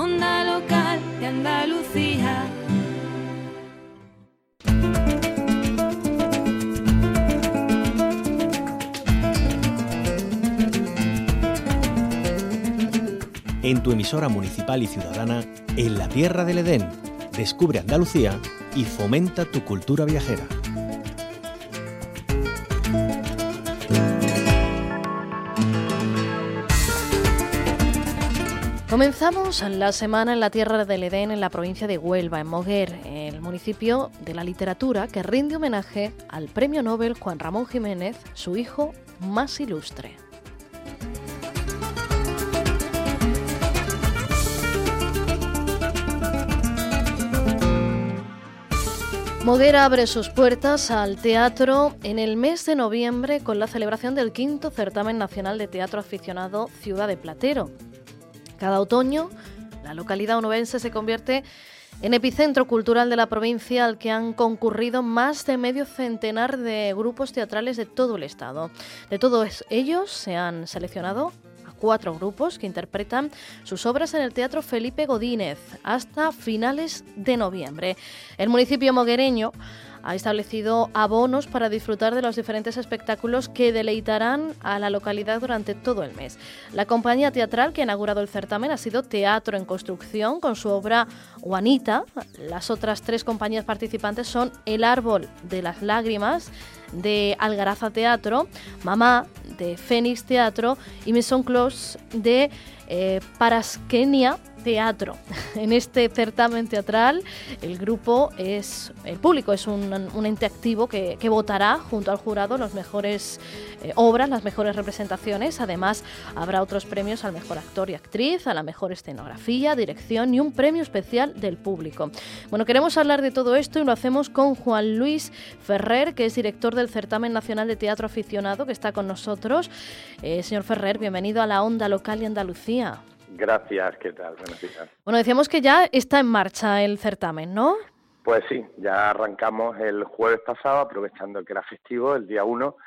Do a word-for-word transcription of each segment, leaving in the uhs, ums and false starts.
onda local de Andalucía. En tu emisora municipal y ciudadana, en la tierra del Edén. Descubre Andalucía y fomenta tu cultura viajera. Comenzamos la semana en la tierra del Edén, en la provincia de Huelva, en Moguer, el municipio de la literatura que rinde homenaje al premio Nobel Juan Ramón Jiménez, su hijo más ilustre. Moguer abre sus puertas al teatro en el mes de noviembre con la celebración del quinto Certamen Nacional de Teatro Aficionado Ciudad de Platero. Cada otoño, la localidad onubense se convierte en epicentro cultural de la provincia al que han concurrido más de medio centenar de grupos teatrales de todo el estado. De todos ellos se han seleccionado cuatro grupos que interpretan sus obras en el Teatro Felipe Godínez hasta finales de noviembre. El municipio moguereño ha establecido abonos para disfrutar de los diferentes espectáculos que deleitarán a la localidad durante todo el mes. La compañía teatral que ha inaugurado el certamen ha sido Teatro en Construcción con su obra Juanita. Las otras tres compañías participantes son El Árbol de las Lágrimas de Algaraza Teatro, Mamá de Fénix Teatro y Maison Clos de eh, Parasquenia Teatro. En este certamen teatral el grupo es, el público es un, un ente activo que, que votará junto al jurado las mejores eh, obras, las mejores representaciones. Además habrá otros premios al mejor actor y actriz, a la mejor escenografía, dirección y un premio especial del público. Bueno, queremos hablar de todo esto y lo hacemos con Juan Luis Ferrer, que es director del Certamen Nacional de Teatro Aficionado, que está con nosotros. Eh, señor Ferrer, bienvenido a la Onda Local de Andalucía. Gracias, ¿qué tal? Buenos días. Bueno, decíamos que ya está en marcha el certamen, ¿no? Pues sí, ya arrancamos el jueves pasado, aprovechando que era festivo, el día uno,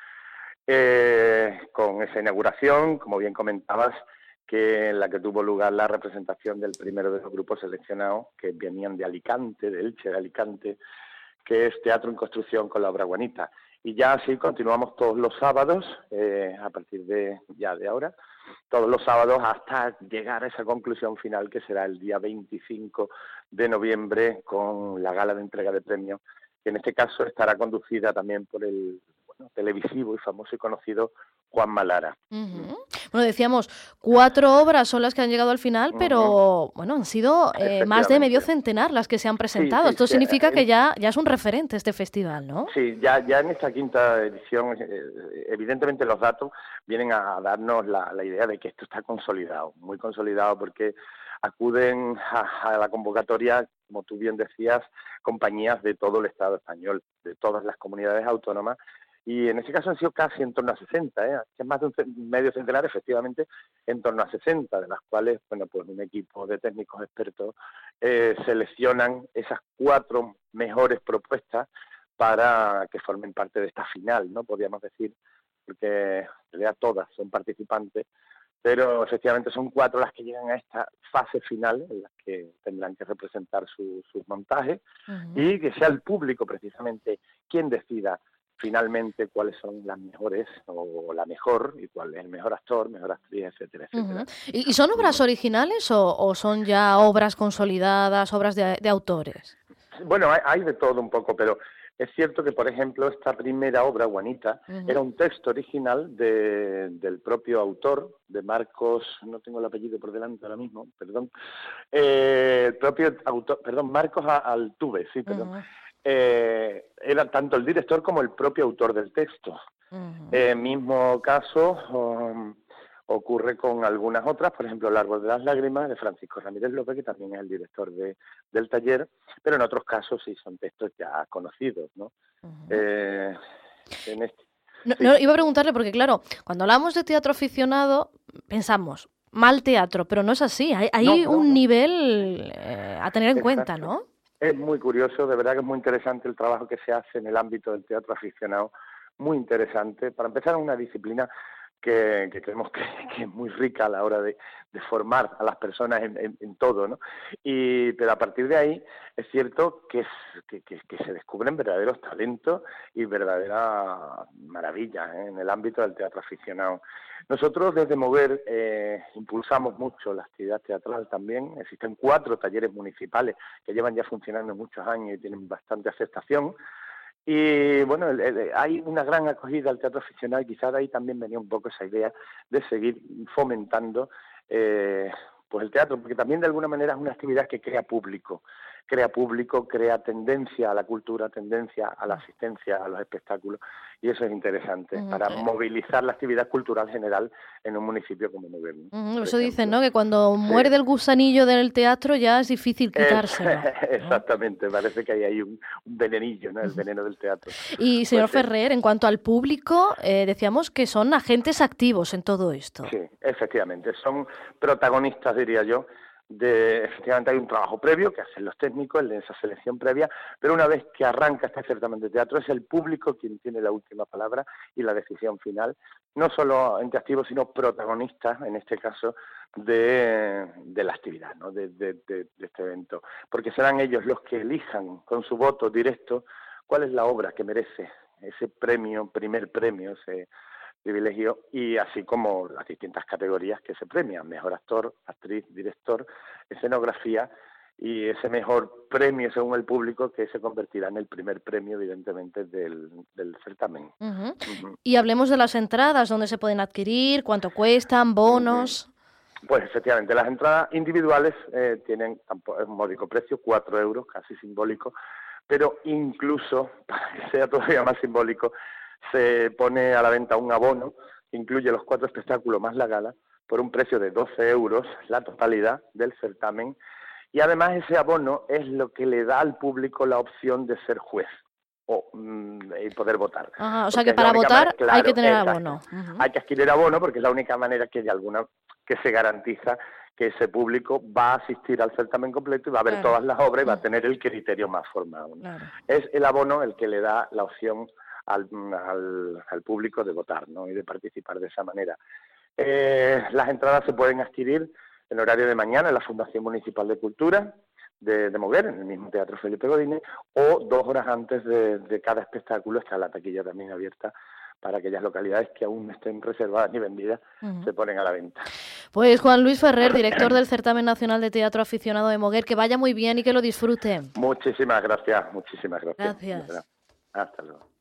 eh, con esa inauguración, como bien comentabas, que en la que tuvo lugar la representación del primero de los grupos seleccionados, que venían de Alicante, de Elche, de Alicante, que es Teatro en Construcción con la obra Juanita. Y ya así continuamos todos los sábados, eh, a partir de ya de ahora, todos los sábados hasta llegar a esa conclusión final que será el día veinticinco de noviembre con la gala de entrega de premios, que en este caso estará conducida también por el bueno, televisivo y famoso y conocido Juan Malara. Uh-huh. Bueno, decíamos, cuatro obras son las que han llegado al final, pero uh-huh. bueno, han sido eh, más de medio centenar las que se han presentado. Sí, sí, Esto sí, significa eh, que ya, ya es un referente este festival, ¿no? Sí, ya, ya en esta quinta edición, eh, evidentemente los datos vienen a darnos la, la idea de que esto está consolidado, muy consolidado, porque acuden a, a la convocatoria, como tú bien decías, compañías de todo el Estado español, de todas las comunidades autónomas. Y en ese caso han sido casi en torno a sesenta, ¿eh? Es más de un medio centenar, efectivamente, en torno a sesenta, de las cuales, bueno, pues un equipo de técnicos expertos eh, seleccionan esas cuatro mejores propuestas para que formen parte de esta final, ¿no? Podríamos decir, porque en realidad todas son participantes, pero efectivamente son cuatro las que llegan a esta fase final, en las que tendrán que representar su, sus montajes, uh-huh. y que sea el público precisamente quien decida finalmente cuáles son las mejores o la mejor y cuál es el mejor actor, mejor actriz, etcétera, etcétera. Uh-huh. ¿Y, ¿Y son obras originales o, o son ya obras consolidadas, obras de, de autores? Bueno, hay, hay de todo un poco, pero es cierto que, por ejemplo, esta primera obra, Juanita, uh-huh. era un texto original de, del propio autor, de Marcos, no tengo el apellido por delante ahora mismo, perdón, eh, el propio autor, perdón, Marcos Altuve, sí, perdón. Uh-huh. Eh, era tanto el director como el propio autor del texto. Uh-huh. Eh, mismo caso um, ocurre con algunas otras, por ejemplo, El Árbol de las Lágrimas, de Francisco Ramírez López, que también es el director de, del taller, pero en otros casos sí son textos ya conocidos, ¿no? Uh-huh. eh, en este, no, sí. no, iba a preguntarle, porque claro, cuando hablamos de teatro aficionado, pensamos, mal teatro, pero no es así, hay, hay no, no, un no. nivel eh, a tener en Exacto. cuenta, ¿no? Es muy curioso, de verdad que es muy interesante el trabajo que se hace en el ámbito del teatro aficionado, muy interesante. Para empezar, es una disciplina que, que creemos que, que es muy rica a la hora de, de formar a las personas en, en, en todo, ¿no? Y, pero a partir de ahí es cierto que, es, que, que, que se descubren verdaderos talentos y verdaderas maravillas, ¿eh?, en el ámbito del teatro aficionado. Nosotros desde Mover eh, impulsamos mucho la actividad teatral también. Existen cuatro talleres municipales que llevan ya funcionando muchos años y tienen bastante aceptación. Y bueno, el, el, hay una gran acogida al teatro aficionado y quizás de ahí también venía un poco esa idea de seguir fomentando eh, pues el teatro, porque también de alguna manera es una actividad que crea público, crea público, crea tendencia a la cultura, tendencia a la asistencia a los espectáculos, y eso es interesante, uh-huh. para movilizar la actividad cultural general en un municipio como Mover. Uh-huh. Eso dicen, ¿no?, que cuando sí. muerde el gusanillo del teatro ya es difícil quitárselo. Es, exactamente, ¿no? Parece que hay ahí un, un venenillo, ¿no?, el veneno del teatro. Y señor pues, Ferrer, en cuanto al público, eh, decíamos que son agentes activos en todo esto. Sí, efectivamente, son protagonistas, diría yo. De, efectivamente hay un trabajo previo que hacen los técnicos, el de esa selección previa, pero una vez que arranca este certamen de teatro es el público quien tiene la última palabra y la decisión final, no solo ente activo, sino protagonistas, en este caso, de, de la actividad, ¿no?, de, de, de, de este evento, porque serán ellos los que elijan con su voto directo cuál es la obra que merece ese premio, primer premio, ese privilegio, y así como las distintas categorías que se premian: mejor actor, actriz, director, escenografía, y ese mejor premio según el público que se convertirá en el primer premio, evidentemente, del, del certamen. Uh-huh. Uh-huh. Y hablemos de las entradas, ¿dónde se pueden adquirir? ¿Cuánto cuestan? ¿Bonos? Uh-huh. Pues efectivamente, las entradas individuales eh, tienen un módico precio, cuatro euros, casi simbólico, pero incluso, para que sea todavía más simbólico, se pone a la venta un abono que incluye los cuatro espectáculos más la gala por un precio de doce euros, la totalidad del certamen, y además ese abono es lo que le da al público la opción de ser juez o mm, y poder votar. Ajá, o sea que para votar manera, claro, hay que tener exacto, abono. Uh-huh. Hay que adquirir abono porque es la única manera que de alguna que se garantiza que ese público va a asistir al certamen completo y va a ver claro. todas las obras y va a tener el criterio más formado, ¿no? Claro. Es el abono el que le da la opción Al, al, al público de votar, ¿no?, y de participar de esa manera. Eh, las entradas se pueden adquirir en horario de mañana en la Fundación Municipal de Cultura de, de Mover, en el mismo Teatro Felipe Godínez, o dos horas antes de, de cada espectáculo. Está la taquilla también abierta para aquellas localidades que aún no estén reservadas ni vendidas, uh-huh. se ponen a la venta. Pues Juan Luis Ferrer, director del Certamen Nacional de Teatro Aficionado de Moguer, que vaya muy bien y que lo disfrute. Muchísimas gracias, muchísimas gracias. Gracias. Hasta luego.